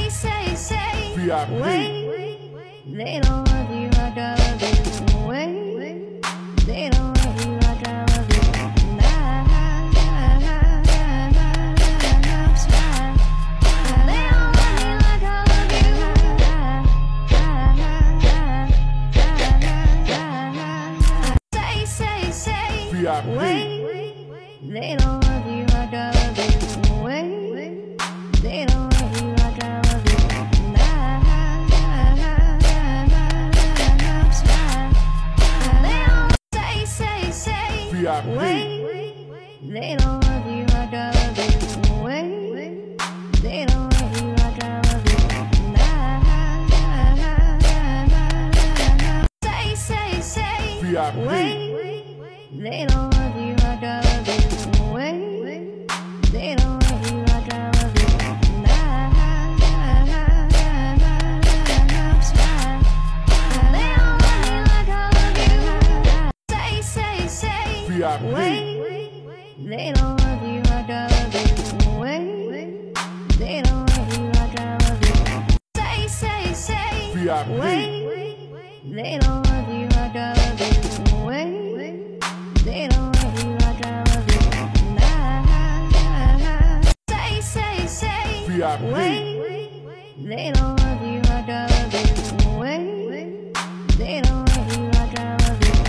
say, VIP. wait. They don't love you like I love you. Wait, they don't love you like I love you. Nah, smile. They don't love me like I love you. Say, VIP. wait. They don't love you like I love you. Wait, they don't love you like I love you. Smile. They don't say, VIP. wait. They don't love you like I love you. Wait, they don't love you like I love you. Say, VIP. wait. They don't love you like I love you. Wait, they don't love you like I love you. Smile. They don't love me like I love you. Say, VIP. wait. They don't love you like I love you. Wait, they don't love you like I love you. Say, VIP. wait. They don't love you like I love you. Wait, they don't love you like I love you. Say, VIP. they don't love you like I love you. Wait, they don't love you like I love you.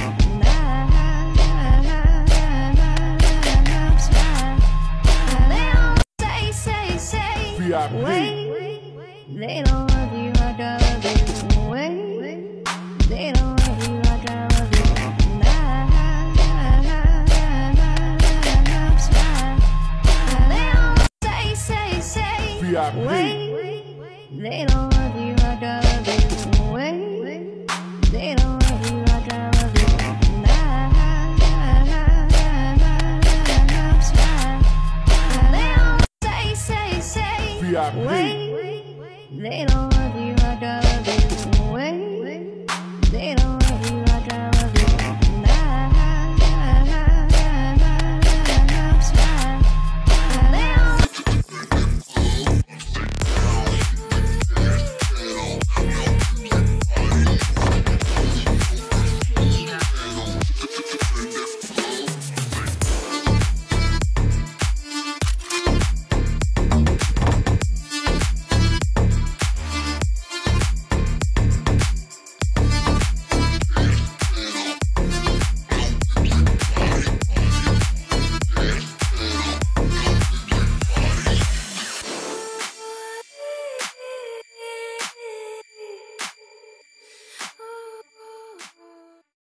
Smile. They don't say, VIP. they don't love you like I love you. Wait, they don't love you like I love you. Smile. They don't say, VIP. they don't love you like I love you. Wait, they don't love you like I love you. Smile. They don't say, VIP. they don't love you like I love you. Wait, they don't